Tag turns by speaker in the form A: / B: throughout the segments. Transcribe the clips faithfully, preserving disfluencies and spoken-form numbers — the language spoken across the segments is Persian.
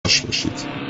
A: خوش باشید.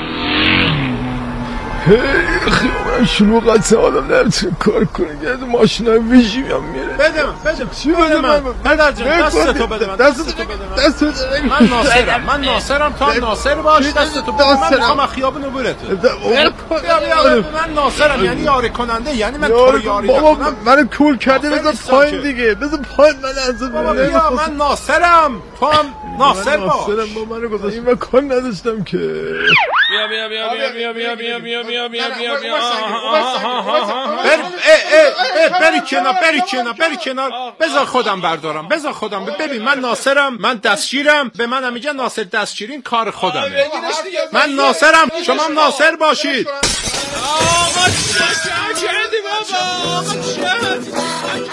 B: خیلی شلوغ هست آدم نمیتونه کار کنه گرد ماشینای ویژی هم میره.
C: بده من بده من
B: چی بده من
C: پدر جان دستتو بده من دستتو بده من دستتو من ناصرم من ناصرم تا ناصر باش دستتو بده من میخوام خیابونو برته من ناصرم یعنی یاری کننده یعنی من تو رو یاری نکنم
B: منو کول کرده بذار پایین دیگه بذار پایین من از
C: بابا بیا من ناصرم تو هم ناصر باش
B: ناصرم با منو گذاشت این کار نداشتم که
C: بیا بیا بیا بیا بیا بیا بیا بیا بیا بیا بیا بیا بر ای ای بری کنار بری کنار بری کنار بذار خودم بردارم بذار خودم ببین من ناصرم من دستگیرم به منم میگن ناصر دستگیرین کار خودمه من ناصرم شما هم ناصر باشید آقا چه کردی بابا آقا چه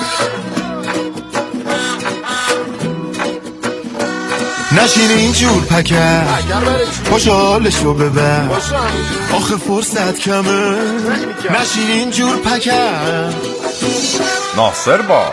D: نشین اینجور پکر خوشحالشو ببر آخه فرصت کمه نشین اینجور پکر
E: ناصر باش.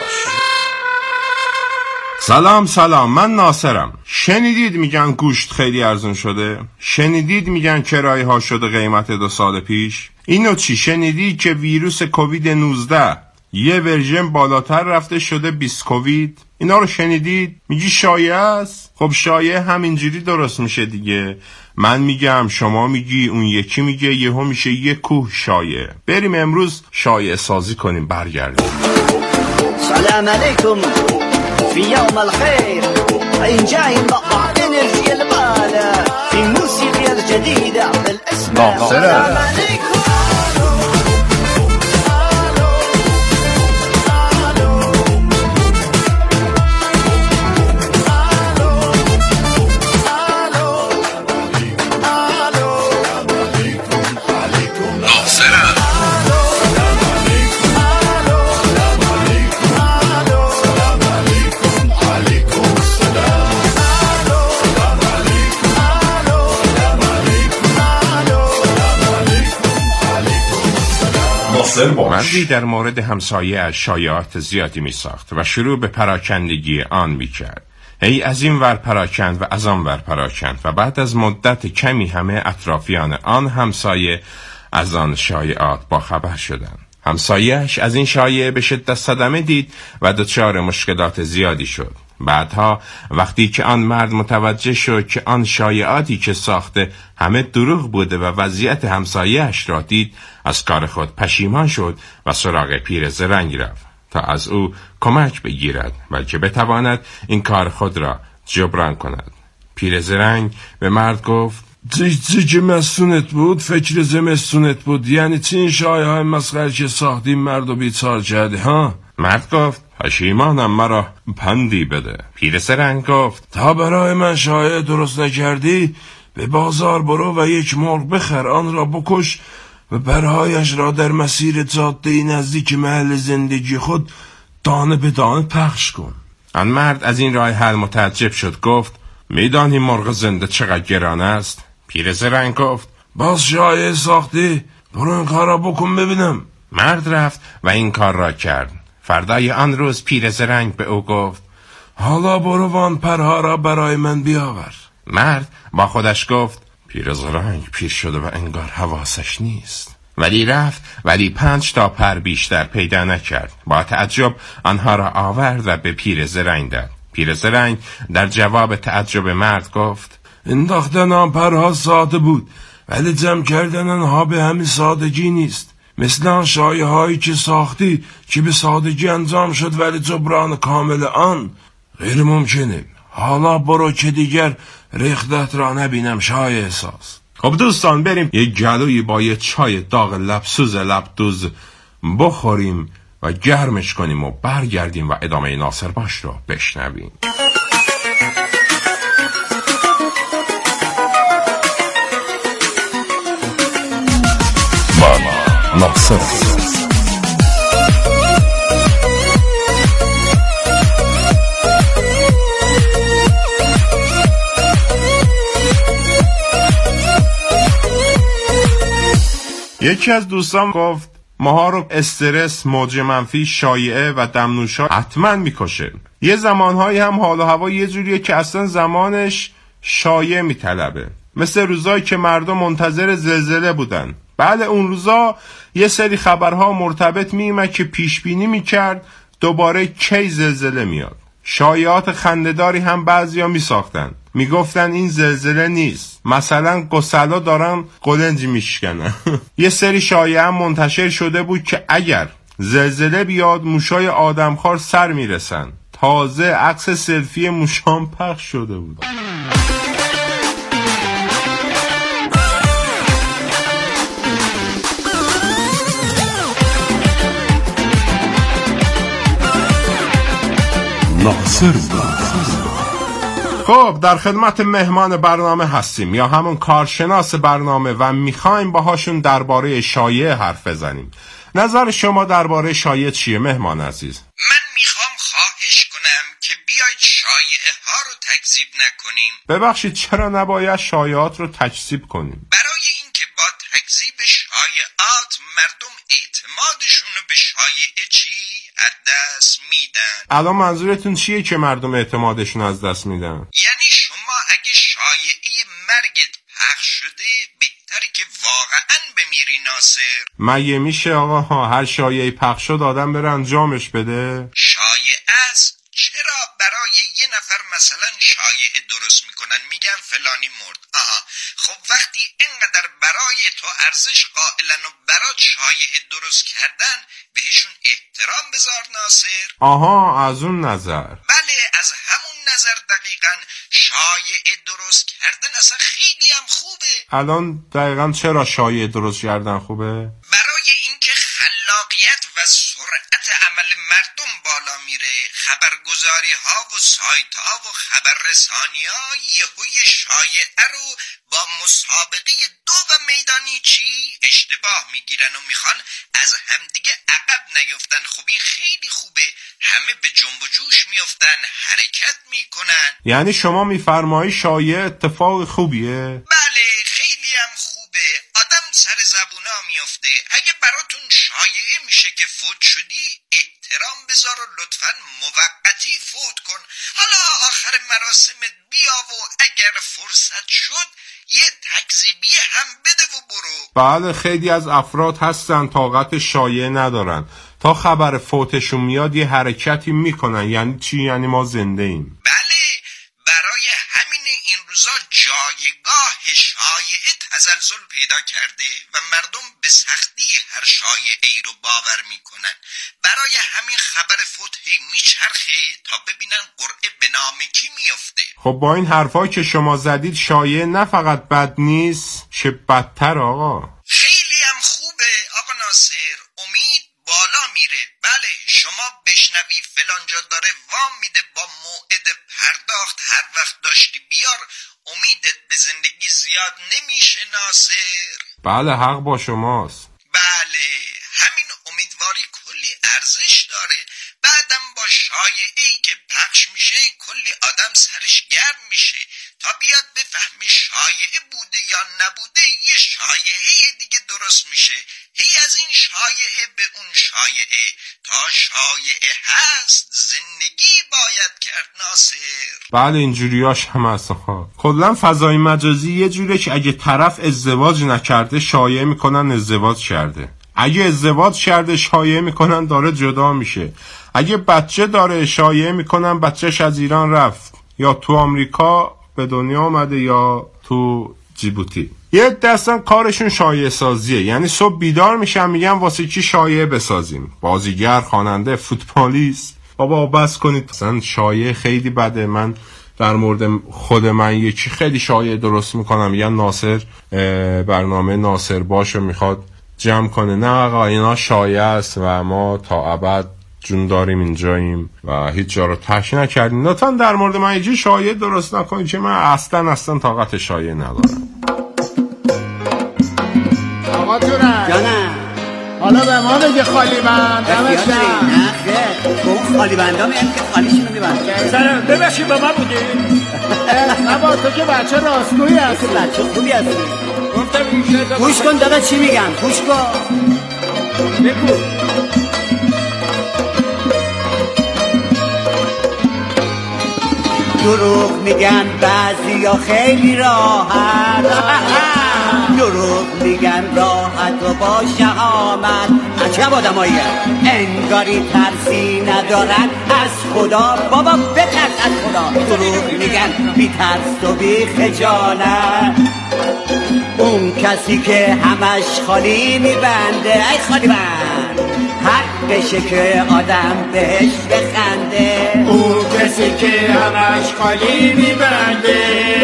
F: سلام سلام من ناصرم. شنیدید میگن گوشت خیلی ارزون شده؟ شنیدید میگن کرایه ها شده قیمت دو سال پیش؟ اینو چی شنیدید که ویروس کووید نوزده یه ورژن بالاتر رفته شده بیست کووید؟ اینا رو شنیدید؟ میگی شایعه است؟ خب شایعه همینجوری درست میشه دیگه. من میگم شما میگی اون یکی میگه یهو میشه یه کوه شایعه. بریم امروز شایعه سازی کنیم برگردیم.
G: سلام علیکم فی یوم الخیر این جای مقطع انرژی البالا فی موسیقی الجدیده بالاسم سلام علیکم
F: مردی در مورد همسایه از شایعات زیادی می ساخت و شروع به پراکندگی آن می کرد. هی از این ور پراکند و از آن ور پراکند و بعد از مدت کمی همه اطرافیان آن همسایه از آن شایعات با خبر شدند. همسایه‌اش از این شایعه به شدت صدمه دید و دچار مشکلات زیادی شد. بعدها وقتی که آن مرد متوجه شد که آن شایعاتی که ساخته همه دروغ بوده و وضعیت همسایه‌اش را دید، از کار خود پشیمان شد و سراغ پیر زرنگ رفت تا از او کمک بگیرد بلکه بتواند این کار خود را جبران کند. پیر زرنگ به مرد گفت
B: چی که مسونت بود فکر زمستونت بود، یعنی چی این شایعه های مسخره که ساختی مرد و بیچار کرده ها؟
F: مرد گفت پشیمانم، مرا پندی بده. پیر زرنگ گفت
B: تا برای من شایعه درست نکردی به بازار برو و یک مرغ بخر، آن را بکش و پرهایش را در مسیر جاده نزدیک محل زندگی خود دانه به دانه پخش کن.
F: آن مرد از این راه حل متعجب شد. گفت میدانی مرغ زنده چقدر گران است؟ پیر زرنگ گفت
B: باز شایعه ساختی، برو این کار را بکن ببینم.
F: مرد رفت و این کار را کرد. فردای آن روز پیر زرنگ به او گفت
B: حالا برو وان پرها را برای من بیاور.
F: مرد با خودش گفت پیر زرنگ پیر شده و انگار حواسش نیست. ولی رفت ولی پنج تا پر بیشتر پیدا نکرد. با تعجب آنها را آورد و به پیر زرنگ داد. پیر زرنگ در جواب تعجب مرد گفت
B: انداختن آن پرها ساده بود ولی جمع کردن آنها به همین سادگی نیست. مثل آن شایعه هایی که ساختی که به سادگی انجام شد ولی جبران کامل آن غیر ممکنه. حالا برو که دیگر ریختت را نبینم شایعه ساز.
F: خب دوستان بریم یک گلویی با یه چای داغ لبسوز لبدوز بخوریم و گرمش کنیم و برگردیم و ادامه ناصر باش رو بشنویم.
E: من ناصر
F: یکی از دوستان گفت ماها رو استرس، موج منفی، شایعه و دمنوشا حتما میکشه. یه زمانهایی هم حال و هوا یه جوریه که اصلا زمانش شایعه میطلبه. مثل روزایی که مردم منتظر زلزله بودن. بله اون روزا یه سری خبرها مرتبط میومد که پیش بینی میکرد دوباره کی زلزله میاد. شایعات خنده‌داری هم بعضیا میساختن، میگفتن این زلزله نیست، مثلا گسلا دارن قلنج میشکنن. یه سری شایعه هم منتشر شده بود که اگر زلزله بیاد موشای آدمخوار سر میرسن. تازه عکس سلفی موشام پخش شده بود.
B: ناصر
F: خب در خدمت مهمان برنامه هستیم یا همون کارشناس برنامه و میخوایم باهاشون درباره شایعه حرف بزنیم. نظر شما درباره شایعه چیه مهمان عزیز؟
A: من میخوام خواهش کنم که بیاید شایعه ها رو تکذیب نکنیم.
F: ببخشید چرا نباید شایعات رو تکذیب کنیم؟
A: برای اینکه با تکذیب شایعات مردم اعتمادشون رو به شایعه چی از دست میدن.
F: الان منظورتون چیه که مردم اعتمادشون از دست میدن؟
A: یعنی شما اگه شایعه مرگت پخش شده بهتره که واقعا بمیری ناصر.
F: مگه میشه آقا ها هر شایعه پخش شد آدم بره انجامش بده؟
A: شایعه است. چرا برای یه نفر مثلا شایعه درست میکنن میگن فلانی مرد. آها خب وقتی اینقدر برای تو ارزش قائلن و برات شایعه درست کردن بهشون احترام بذار ناصر.
F: آها از اون نظر.
A: بله از همون نظر دقیقاً شایعه درست کردن اصلا خیلی هم خوبه.
F: الان دقیقاً چرا شایعه درست کردن خوبه؟
A: برای اینکه خلاقیت و سرعت عمل مردم بالا میره. خبرگزاری ها و سایت ها و خبررسانی ها یهوی شایعه رو با مسابقه دو و میدانی چی اشتباه میگیرن و میخوان از همدیگه عقب نیفتن. خب این خیلی خوبه، همه به جنب و جوش میفتن، حرکت میکنن.
F: یعنی شما میفرمایی شایعه اتفاق خوبیه؟
A: بله خیلی هم خوبه، آدم سر زبونا میفته. اگه براتون شایعه میشه که فوت شدی احترام بذار و لطفاً موقتی فوت کن. حالا آخر مراسمت بیا و اگر فرصت شد یه تکذیبیه هم بده و برو.
F: بله خیلی از افراد هستن طاقت شایعه ندارن، تا خبر فوتشون میاد یه حرکتی میکنن. یعنی چی؟ یعنی ما زنده ایم.
A: بله برای همین این روزا جایگاه شایعه تزلزل پیدا کرده و مردم به سختی هر شایعه ای رو باور میکنن. برای همین خبر فوت هی میچرخه تا ببینن قرعه به نام کی میفته.
F: خب با این حرفایی که شما زدید شایعه نه فقط بد نیست، شه بدتر آقا.
A: خیلی هم خوبه آقا ناصر، امید بالا میره. بله شما بشنوی فلانجا داره وام میده با موعد پرداخت هر وقت داشتی بیار، امیدت به زندگی زیاد نمیشه ناصر.
F: بله حق با شماست.
A: بله همین امیدواری کلی ارزش داره. بعدم با شایعه‌ای که پخش میشه کلی آدم سرش گرم میشه تا بیاد بفهمه شایعه بوده یا نبوده یه شایعه دیگه درست میشه. هی از این شایعه به اون شایعه، تا شایعه هست زندگی باید کرد ناصر.
F: بله اینجوریاش هم هست. کلا فضای مجازی یه جوره که اگه طرف ازدواج نکرده شایعه میکنن ازدواج کرده، اگه ازدواج کرده شایعه میکنن داره جدا میشه، اگه بچه داره شایعه میکنن بچهش از ایران رفت یا تو آمریکا به دنیا آمده یا تو جیبوتی. یه دستن کارشون شایعه سازیه، یعنی صبح بیدار میشن میگن واسه کی شایعه بسازیم، بازیگر، خواننده، فوتبالیست. بابا بس کنید، اصلا شایعه خیلی بده. من در مورد خود من یکی خیلی شایعه درست میکنم، یا ناصر برنامه ناصر باشو میخواد جمع کنه. نه آقا اینا شایعه است و ما تا ابد جون داریم اینجاییم و هیچ جا رو ترک نکردیم. لطفا در مورد من یکی شایعه درست نکنید که من اصلا اصلا طاقت شایعه ندارم.
C: آقا جونم
H: جانم
C: حالا به ما بگه خالی بند دمت
H: اختیار
C: گرم.
H: داری؟ نه خیر به اون خالی بندا میگن که خالیشونو میبند.
I: سلام ببخشید با ما بودی؟
C: نه با تو که بچه راستگویی هستی،
H: بچه خوبی هستی.
I: گفتم این شده
H: گوش کن دادا چی میگم، گوش کن
I: بگو.
G: دروغ میگن بعضیا خیلی راحت دروغ میگن راحت و با شهامت عجب آدمایی انگاری ترسی ندارن از خدا. بابا بترس از خدا. دروغ میگن بی ترس و بی خجالت. اون کسی که همش خالی میبنده ای خالی بند حقشه که آدم بهش بخنده.
I: اون کسی که همش خالی میبنده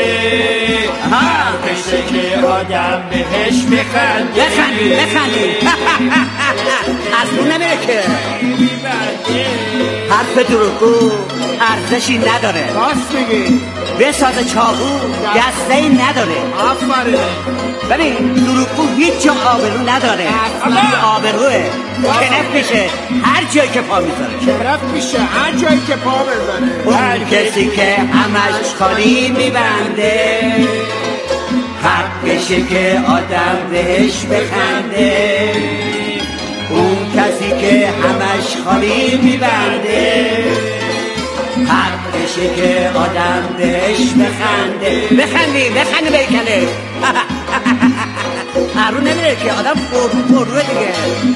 I: حقشه که آدم بهش بخنده.
G: بخندی بخندی از اون نمیره که حرف دروغگو ارزشی نداره.
I: راست میگی.
G: بساز چاقو دسته ای نداره.
I: آفرین.
G: ببین دروغگو هیچ جا آبرو نداره. آبروه کنف میشه هر جایی که پا میذاره.
I: کنف میشه هر جایی که پا بذاره.
G: اون کسی که همش خالی میبنده حقشه که آدم بهش بخنده. اون کسی که همش خالی میبنده حقشه که آدم بهش بخنده. بخندی بخندی بیکنه هرون نمیره که آدم فرو فروه دیگه.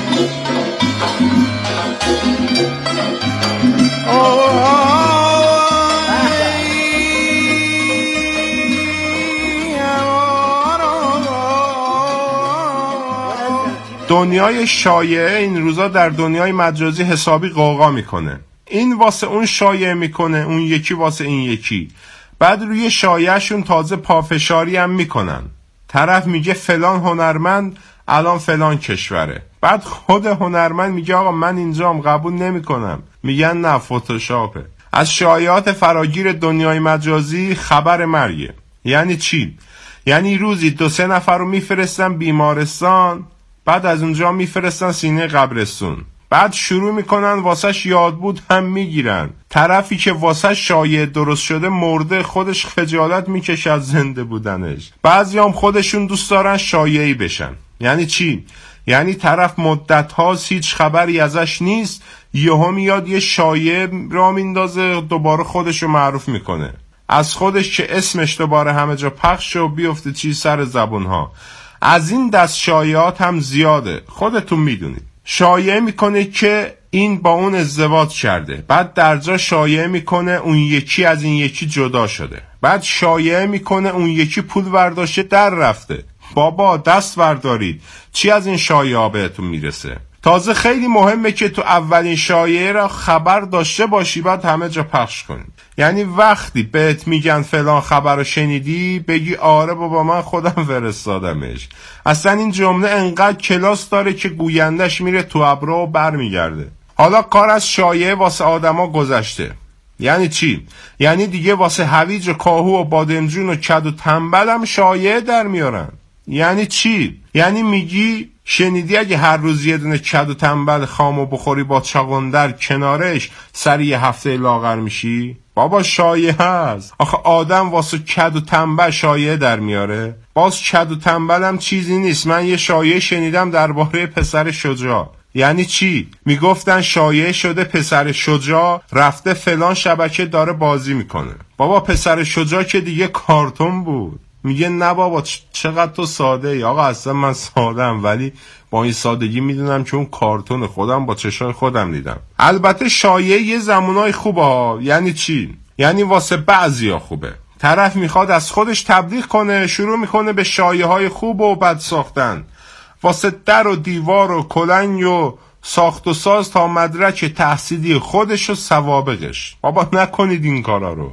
F: دنیای شایعه این روزا در دنیای مجازی حسابی قوقا میکنه. این واسه اون شایعه میکنه، اون یکی واسه این یکی. بعد روی شایعهشون تازه پافشاری هم میکنن. طرف میگه فلان هنرمند الان فلان کشوره. بعد خود هنرمند میگه آقا من اینجام قبول نمیکنم. میگن نه فتوشاپه. از شایعات فراگیر دنیای مجازی خبر مرگه. یعنی چی؟ یعنی روزی دو سه نفر رو میفرستن بیمارستان، بعد از اونجا میفرستن سینه قبرستون. بعد شروع میکنن واسش یاد بود هم میگیرن. طرفی که واسش شایعه درست شده مرده خودش خجالت میکشه از زنده بودنش. بعضی هم خودشون دوست دارن شایعی بشن. یعنی چی؟ یعنی طرف مدت هاست هیچ خبری ازش نیست، یهو میاد یه شایعه را میندازه دوباره خودشو معروف میکنه. از خودش که اسمش دوباره همه جا پخش و بیفته چی سر زبون ها. از این دست شایعات هم زیاده. خودتون میدونید. شایعه میکنه که این با اون ازدواج کرده، بعد در جا شایعه میکنه اون یکی از این یکی جدا شده، بعد شایعه میکنه اون یکی پول برداشته در رفته. بابا دست بردارید، چی از این شایعه بهتون میرسه؟ تازه خیلی مهمه که تو اولین شایعه را خبر داشته باشی بعد همه جا پخش کنی. یعنی وقتی بهت میگن فلان خبر رو شنیدی بگی آره بابا من خودم فرستادمش. اصلا این جمله انقدر کلاس داره که گویندش میره تو ابرو و بر میگرده. حالا کار از شایعه واسه آدما گذشته. یعنی چی؟ یعنی دیگه واسه هویج و کاهو و بادمجون و کد و تنبل هم شایعه در میارن. یعنی چی؟ یعنی میگی شنیدی اگه هر روز یه دونه کد و تنبل خامو بخوری با چاقندر کنارش سری یه هفته لاغر میشی؟ بابا شایعه هست. آخه آدم واسه کد و تنبل شایعه در میاره؟ باز کد و تنبل هم چیزی نیست. من یه شایعه شنیدم درباره پسر شجاع. یعنی چی؟ میگفتن شایعه شده پسر شجاع رفته فلان شبکه داره بازی میکنه. بابا پسر شجاع که دیگه کارتون بود. میگه نه بابا چقدر تو ساده ای. آقا اصلا من سادم، ولی با این سادگی میدونم که اون کارتون خودم با چشای خودم دیدم. البته شایعه یه زمانای خوبه ها. یعنی چی؟ یعنی واسه بعضیا خوبه. طرف میخواد از خودش تبلیغ کنه، شروع میکنه به شایعه های خوب و بد ساختن واسه در و دیوار و کلنگ و ساخت و ساز تا مدرک تحصیلی خودش و سوابقش. بابا نکنید این کارا رو.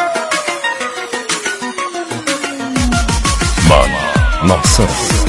E: من ناصر.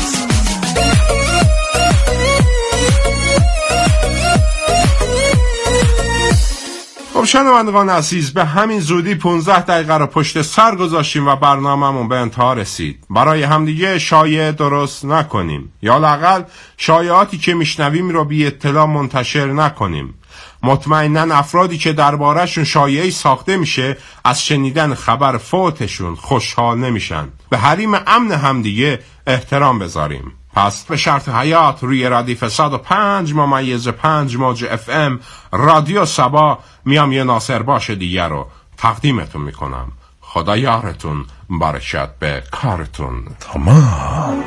F: خب شنوندگان عزیز، به همین زودی پانزده دقیقه رو پشت سر گذاشتیم و برنامه‌مون به انتها رسید. برای همدیگه شایعه درست نکنیم، یا لااقل شایعاتی که میشنویم رو بی اطلاع منتشر نکنیم. مطمئناً افرادی که درباره‌شون شایعه‌ای ساخته میشه از شنیدن خبر فوتشون خوشحال نمیشن. به حریم امن همدیگه احترام بذاریم. پس به شرط حیات روی ردیف صد و پنج ممیز پنج موج اف ام رادیو سبا میام یه ناصر باشه دیگه رو تقدیمتون میکنم. خدا یارتون باشد به کارتون.
B: تمام.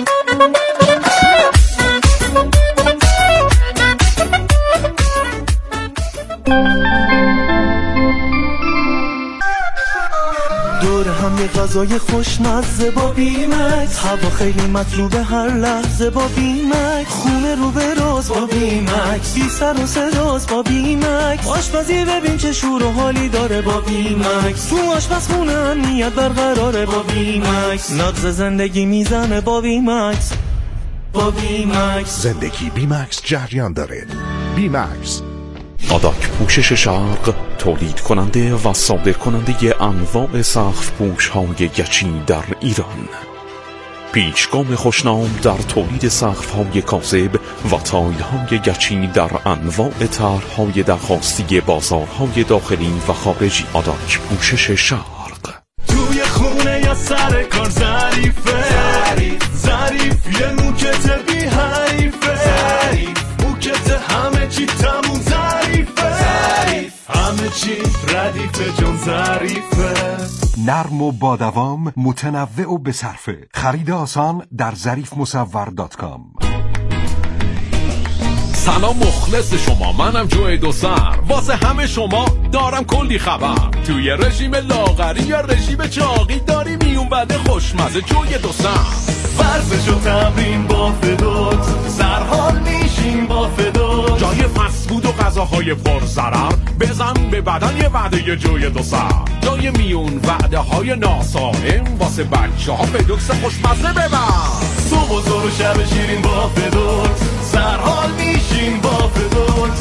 D: دور هم یه غذای خوشمزه با بیمکس، هوا خیلی مطلوبه هر لحظه با بیمکس، خونه رو به راز با بیمکس، بی سر و صداست با بیمکس، آشپزی ببین چه شور و حالی داره با بیمکس، تو آشپزخونه امنیت برقراره با بیمکس، نبض زندگی میزنه با بیمکس، با بیمکس
J: زندگی بیمکس جریان داره. بیمکس
K: آداک پوشش شرق تولید کننده و صادر کننده انواع سقف پوش های گچی در ایران. پیشگام خوشنام در تولید سقف های کاذب و تایل های گچی در انواع طرح های درخواستی بازارهای داخلی و خارجی. آداک پوشش شرق.
D: توی خونه یا سر کار ظریفه، ظریف یه موکت بی حریفه، موکت همه چی تموم ظریفه، همه چی ردیفه جون ظریفه،
J: نرم و با دوام، متنوع و بصرفه. خرید آسان در ظریف مصور دات کام.
L: سلام مخلص شما، منم جوی دو سر، واسه همه شما دارم کلی خبر. توی رژیم لاغری یا رژیم چاقی داری میون بده خوشمزه جوی دو سر.
D: ورزش و تمرین با فدوت، سرحال میشین با فدوت،
L: جای فسفود و غذاهای پرضرر بزن به بدن یه وعده جوی دو سر. جای میون وعده های ناسالم واسه بچه ها فدوکس خوشمزه ببر.
D: صبح و ظهر و شب شیرین با فدوت، سرحال میشین با فدوت.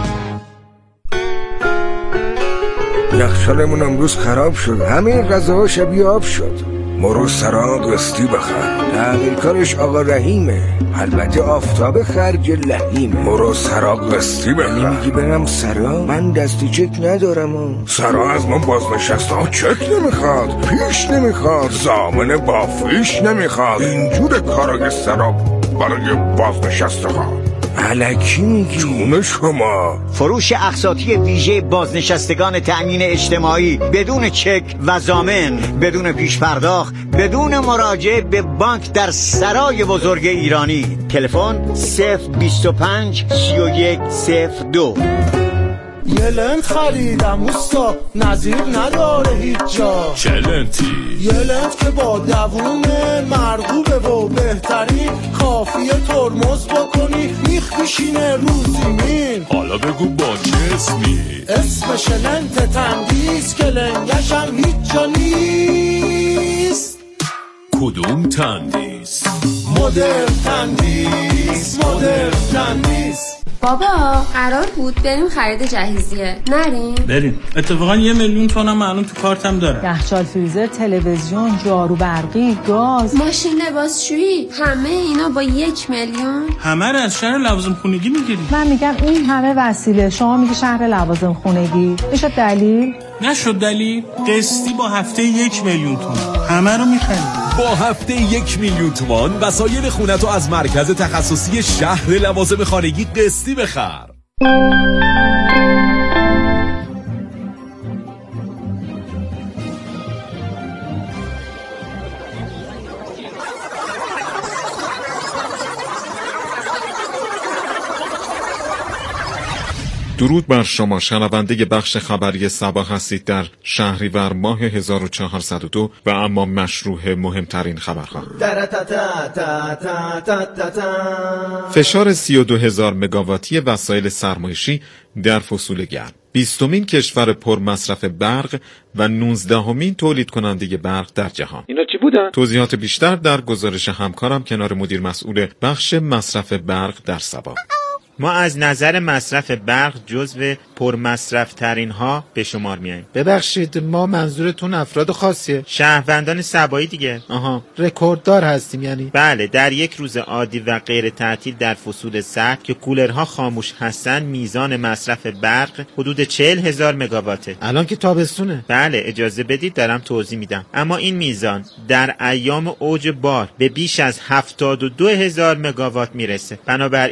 M: یخچالمون امروز خراب شد، همه غذاها شبیه آب شد. مرو سرا قسطی بخر، تعمیرکارش آقا رحیمه، البته آفتاب خرج لحیمه. مرو سرا قسطی بخر. یعنی میگی برم سرا؟ من دستی چک ندارم ها. سرا از من بازنشسته ها چک نمیخواد، پیش نمیخواد، ضامن با فیش نمیخواد. اینجور کارای سرا برای بازنشسته ها. الکی میگی؟ جون شما.
G: فروش اقساطی ویژه بازنشستگان تأمین اجتماعی بدون چک و ضامن، بدون پیش پرداخت، بدون مراجعه به بانک در سرای بزرگ ایرانی. تلفن صفر بیست و پنج سی و یک صفر دو.
D: یه لنت خریدم اوستا، نظیر نداره هیچ جا.
L: چه لنتی؟
D: یه لنت که با دوونه، مرغوبه و بهترین، کافیه ترمز بکنی میخ میشینه رو زمین.
L: حالا بگو با چه اسمی؟
D: اسمش لنت تندیس که لنگشم هیچ جا نیست.
L: کدوم تندیس؟
D: مدر تندیس، مدر تندیس.
N: بابا قرار بود بریم خرید جهیزیه، نریم؟
O: بریم. اتفاقا یه میلیون تومنم معلوم تو کارتم داره.
P: یخچال، فریزر، تلویزیون، جارو برقی، گاز،
N: ماشین لباسشویی، همه اینا با یک میلیون؟
O: همه رو از شهر لوازم خونگی میگیری.
P: من میگم این همه وسیله، شما میگی شهر لوازم خونگی. میشه دلیل؟
O: نشد دلیل. قسطی با هفته یک میلیون تومان همه رو میخریم.
L: با هفته یک میلیون تومان وسایل خونتو از مرکز تخصصی شهر لوازم خانگی قسطی بخر.
Q: درود بر شما شنونده بخش خبری صباح هستید در شهریور ماه هزار و چهارصد و دو و اما مشروع مهمترین خبرها. فشار سی و دو هزار مگاواتی وسایل سرمایشی در فصول گرم. بیستمین کشور پر مصرف برق و نوزدهمین تولید کننده برق در جهان.
R: اینا چی بودن؟
Q: توضیحات بیشتر در گزارش همکارم کنار مدیر مسئول بخش مصرف برق در سبا.
S: ما از نظر مصرف برق جزو پرمصرف ترین ها به شمار میاییم.
T: ببخشید ما منظورتون افراد خاصیه؟
S: شهروندان سبایی دیگه.
T: آها، رکورددار هستیم یعنی؟
S: بله، در یک روز عادی و غیر تعطیل در فصول سرد که کولرها خاموش هستن میزان مصرف برق حدود چهل هزار مگاواته.
T: الان که تابستونه.
S: بله، اجازه بدید دارم توضیح میدم. اما این میزان در ایام اوج بار به بیش از هفتاد و دو هزار مگاوات میرسه. بنابراین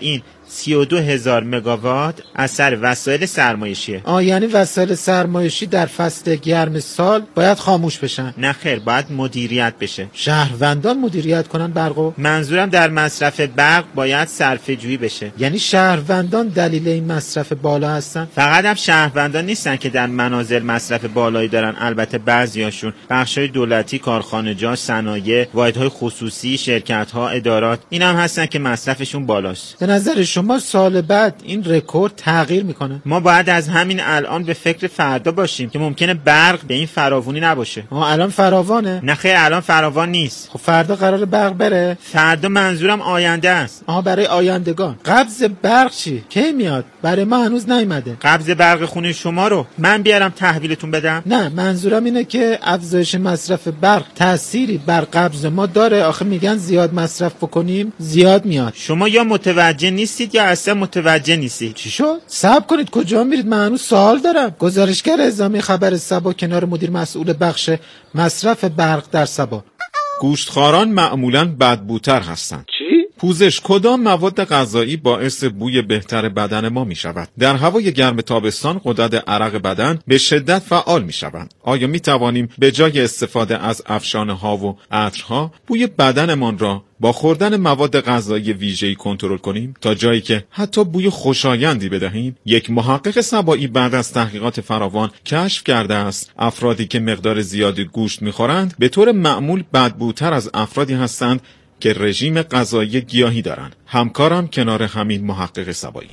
S: سی و دو هزار مگاوات اثر وسایل سرمایشیه.
T: آه یعنی وسایل سرمایشی در فصل گرم سال باید خاموش بشن؟
S: نه خیر، باید مدیریت بشه.
T: شهروندان مدیریت کنن برقو؟
S: منظورم در مصرف برق باید صرفه جویی بشه.
T: یعنی شهروندان دلیل این مصرف بالا هستن؟
S: فقط هم شهروندان نیستن که در منازل مصرف بالایی دارن، البته بعضیاشون بخشای دولتی، کارخانجات، صنایع، واحدهای خصوصی، شرکت‌ها، ادارات، این هم هستن که مصرفشون بالاست.
T: به نظر شما سال بعد این رکورد تغییر میکنه؟
S: ما باید از همین الان به فکر فردا باشیم که ممکنه برق به این فراوانی نباشه.
T: آه الان فراوانه؟
S: نه خیر، الان فراوان نیست.
T: خب فردا قرار برق بره؟
S: فردا منظورم آینده است.
T: آها برای آیندگان. قبض برق چی؟ کی میاد؟ برای ما هنوز نیومده.
S: قبض برق خونه شما رو من بیارم تحویلتون بدم؟
T: نه منظورم اینه که افزایش مصرف برق تأثیری بر قبض ما داره. آخه میگن زیاد مصرف بکنیم زیاد میاد.
S: شما یا متوجه نیستید یا اصلا متوجه نیستید.
T: چی شد؟ صبر کنید، کجا میرید؟ من هنوز سوال دارم. گزارشگر اعزامی خبر سبا کنار مدیر مسئول بخش مصرف برق در سبا.
Q: گوشتخواران معمولاً بدبوتر هستند.
T: چی؟
Q: پوزش کدام مواد غذایی باعث بوی بهتر بدن ما می شود؟ در هوای گرم تابستان غدد عرق بدن به شدت فعال می شوند. آیا می توانیم به جای استفاده از افشانه ها و عطرها بوی بدنمان را با خوردن مواد غذایی ویژه‌ای کنترل کنیم تا جایی که حتی بوی خوشایندی بدهیم؟ یک محقق سبایی بعد از تحقیقات فراوان کشف کرده است افرادی که مقدار زیادی گوشت می‌خورند به طور معمول بدبوتر از افرادی هستند که رژیم غذایی گیاهی دارند. همکارم کنار همین محقق سبایی.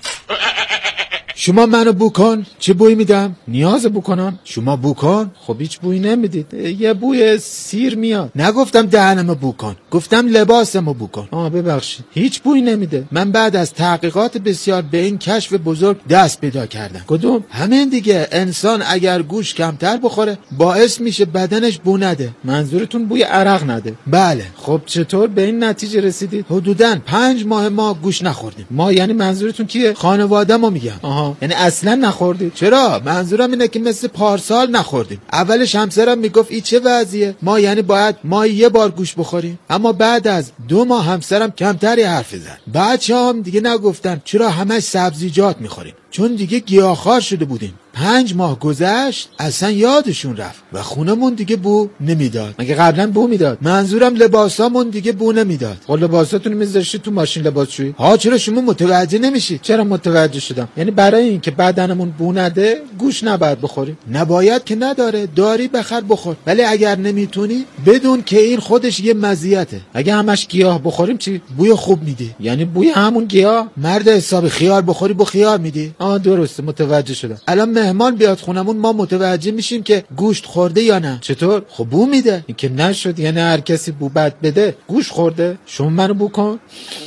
T: شما منو بو کن. چه بوی میدم؟ نیاز بو کنم؟ شما بو کن. خب هیچ بوی نمیدید. یه بوی سیر میاد. نگفتم دهنمو بو کن، گفتم لباسمو بو کن. آه ببخشید، هیچ بوی نمیده. من بعد از تحقیقات بسیار به این کشف بزرگ دست پیدا کردم. کدوم؟ همین دیگه. انسان اگر گوشت کمتر بخوره باعث میشه بدنش بو نده. منظورتون بوی عرق نده؟ بله. خب چطور به این نتیجه رسیدید؟ حدوداً پنج ماه ما گوشت نخوردیم. ما یعنی منظورتون کیه؟ خانواده‌مو میگم. آها یعنی اصلا نخوردید؟ چرا؟ منظورم اینه که مثل پارسال نخوردیم. اولش همسرم میگفت این چه وضعیه؟ ما یعنی باید ما یه بار گوشت بخوریم. اما بعد از دو ماه همسرم کمتری حرف زد. بچه‌هام دیگه نگفتن چرا همش سبزیجات میخوریم، چون دیگه گیاهخوار شده بودیم. پنج ماه گذشت اصلا یادشون رفت و خونمون دیگه بو نمیداد. مگه قبلا بو میداد؟ منظورم لباسامون دیگه بو نمیداد. خب لباساتون میذاشتید تو ماشین لباسشویی؟ ها چرا شما متوجه نمیشید؟ چرا متوجه شدم. یعنی برای اینکه بدنمون بو نده گوشت نباید بخوریم. نباید که نداره، داری بخر بخور، ولی اگر نمیتونی بدون که این خودش یه مزیته. اگه همش گیاه بخوریم چی؟ بوی خوب میدی. یعنی بوی همون گیاه. مرد حساب خیار بخوری بو خیار میدی. آ درسته، متوجه شدم. الان مهمان بیاد خونمون ما متوجه میشیم که گوشت خورده یا نه. چطور؟ خب بو میده. این که نشد یعنی هر کسی بو بد بده گوشت خورده. شما منو بو کن.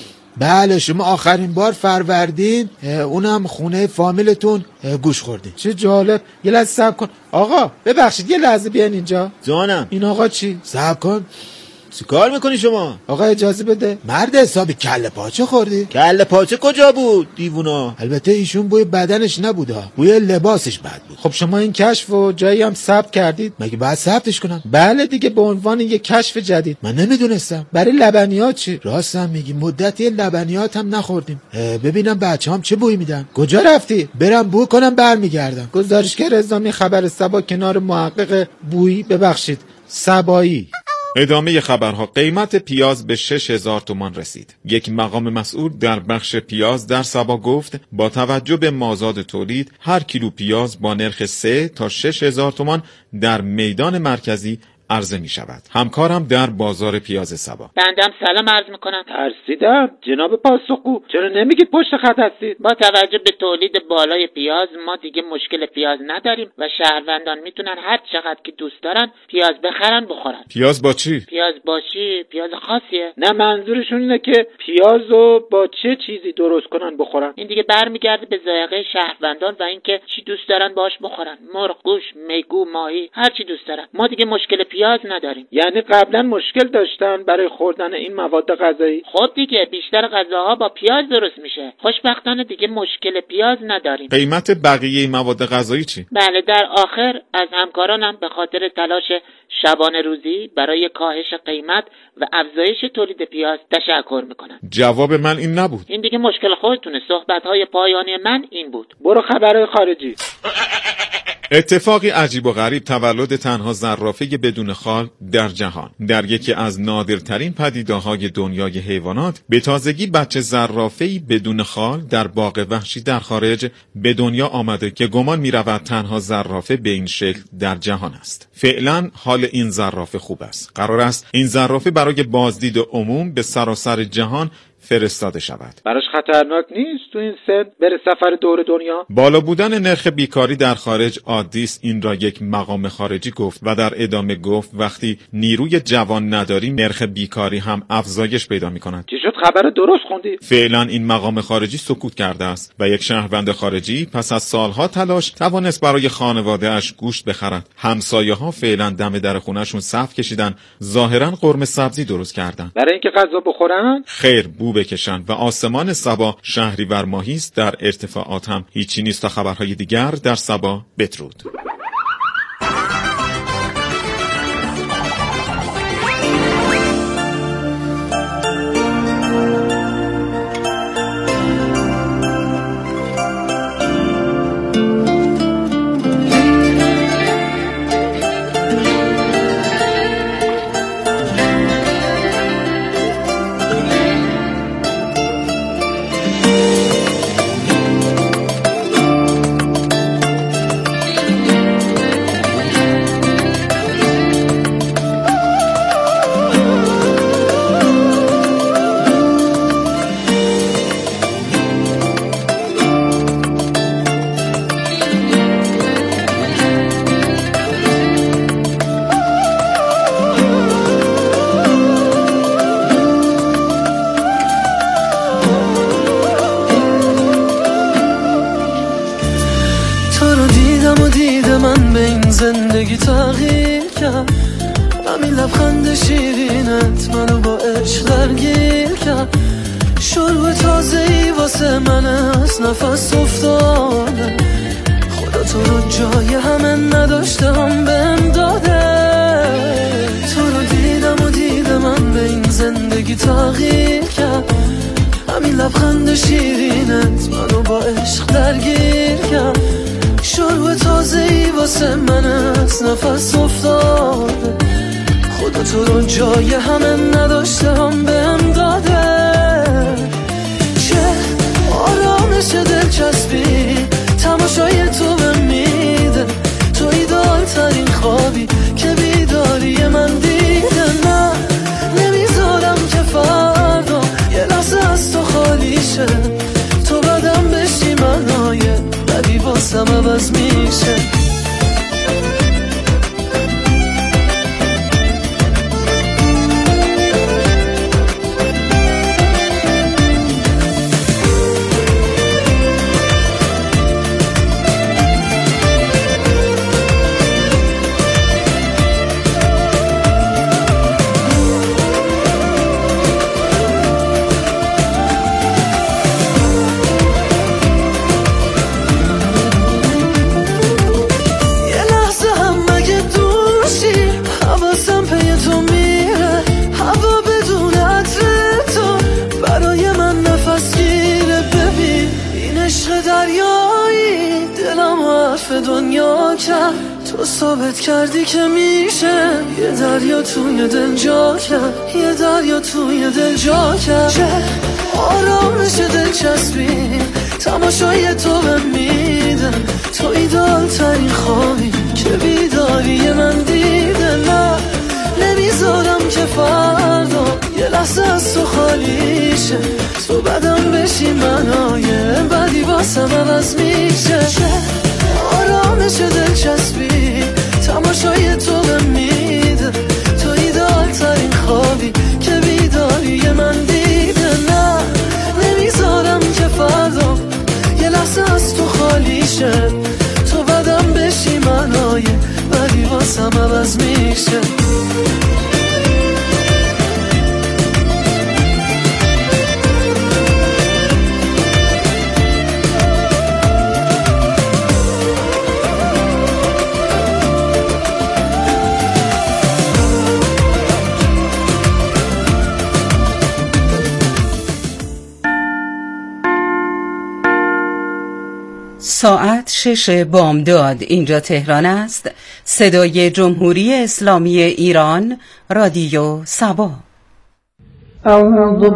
T: بله شما آخرین بار فروردین اونم خونه فامیلتون گوشت خوردین. چه جالب. یه لحظه صبر کن آقا، ببخشید یه لحظه بیان اینجا.
S: جانم.
T: این آقا چی؟
S: صبر کن. چی کار میکنی شما؟
T: آقا اجازه بده. مرد حسابی کله پاچه خوردی؟
S: کله پاچه کجا بود دیوونا؟
T: البته ایشون بوی بدنش نبوده، بوی لباسش بد بود. خب شما این کشف و جایی هم ثبت کردید؟ مگه باید ثبتش کنم؟ بله دیگه، به عنوان یک کشف جدید. من نمیدونستم. برای لبنیات چی؟ راستم میگی مدتی لبنیات هم نخوردیم. ببینم بچه‌ام چه بوی میدن. کجا رفتی؟ برم بو کنم برمیگردم. گزارشگر اعزامی خبر سبا کنار محقق بویی ببخشید سبایی.
Q: ادامه خبرها. قیمت پیاز به شش هزار تومان رسید. یک مقام مسئول در بخش پیاز در سبا گفت با توجه به مازاد تولید هر کیلو پیاز با نرخ سه تا شش هزار تومان در میدان مرکزی عرضه می شود. همکارم در بازار پیاز سبا.
R: بندم سلام عرض میکنم.
T: ترسیدم جناب پاسخگو، چرا نمیگید پشت خط هستید؟
R: با توجه به تولید بالای پیاز ما دیگه مشکل پیاز نداریم و شهروندان میتونن هر چقدر که دوست دارن پیاز بخرن بخورن.
Q: پیاز با چی؟
R: پیاز با چی؟ پیاز خاصیه.
T: نه منظورشون اینه که پیازو با چه چیزی درست کنن بخورن.
R: این دیگه برمیگرده به ذائقه شهروندان و اینکه چی دوست دارن باهاش بخورن. مرغ، گوشت، میگو، ماهی، هر چی دوست دارن. ما دیگه مشکل پیاز پیاز نداریم.
O: یعنی قبلا مشکل داشتن برای خوردن این مواد غذایی؟
R: خب دیگه بیشتر غذاها با پیاز درست میشه. خوشبختانه دیگه مشکل پیاز نداریم.
Q: قیمت بقیه مواد غذایی چی؟
R: بله، در آخر از همکارانم به خاطر تلاش شبانه روزی برای کاهش قیمت و افزایش تولید پیاز تشکر میکنم.
Q: جواب من این نبود.
R: این دیگه مشکل خودتونه. صحبت‌های پایانی من این بود.
O: برو خبرهای خارجی.
Q: اتفاقی عجیب و غریب تولد تنها زرافه بدون خال در جهان. در یکی از نادرترین پدیده‌های دنیای حیوانات، به تازگی بچه زرافه‌ای بدون خال در باغ وحشی در خارج به دنیا آمده که گمان می‌رود تنها زرافه به این شکل در جهان است. فعلا حال این زرافه خوب است. قرار است این زرافه برای بازدید عموم به سراسر جهان فرستاده شود.
O: براش خطرناک نیست تو این سن بره سفر دور دنیا؟
Q: بالا بودن نرخ بیکاری در خارج عادی است، این را یک مقام خارجی گفت و در ادامه گفت وقتی نیروی جوان نداریم نرخ بیکاری هم افزایش پیدا می‌کند.
O: چی شد خبر درست خوندی؟
Q: فعلا این مقام خارجی سکوت کرده است و یک شهروند خارجی پس از سالها تلاش توانست برای خانواده‌اش گوشت بخرد. همسایه‌ها فعلا دم در خونه‌شون صف کشیدن، ظاهراً قرمه سبزی درست کردن
O: برای اینکه غذا بخورن.
Q: خیر، بو بکشن و آسمان سبا شهریور ماهی است. در ارتفاعات هم هیچی نیست. تا خبرهای دیگر در سبا، بدرود.
D: زندگی تغییر کرد، همین لبخند شیرینت منو با عشق درگیر کرد. شروع تازه‌ای واسه من از نفس افتاده، خدا تو رو جای همه نداشته هم بهم داده. تو رو دیدم و دیدم من به این زندگی تغییر کرد، همین لبخند شیرینت منو با عشق درگیر کرد. شروع تازه‌ای واسه من از نفس افتاده، خدا تو رو جای همه نداشته هم بهم داده. چه آرامش دلچسبی تماشای تو بهم میده، تو ایدال ترین خوابی که بیداری من دیده. نه نمیذارم که فردا یه لحظه از تو خالی شه، تو بدم بشی منای بدی واسم عوض میشه. دنیا کرد تو ثابت کردی که میشه، یه دریا توی دل جا کرد، یه دریا توی دل جا کرد. چه آرامش دلچسبی تماشای تو بهم میده، تو ایدال ترین خوابی که بیداری من دیده. نه نمیذارم که فردا یه لحظه از تو خالی شه، تو بدم بشی منای بدی واسم عوض میشه. آرامش دلچسبی تماشای تو بهم میده، تو ایدال ترین خوابی که بیداری من دیده. نه نمیذارم که فردا یه لحظه از تو خالی شه، تو بدم بشی منای بدی واسم عوض میشه.
U: ساعت شش بامداد اینجا تهران است. صدای جمهوری اسلامی ایران، رادیو سبا.
V: اعوذ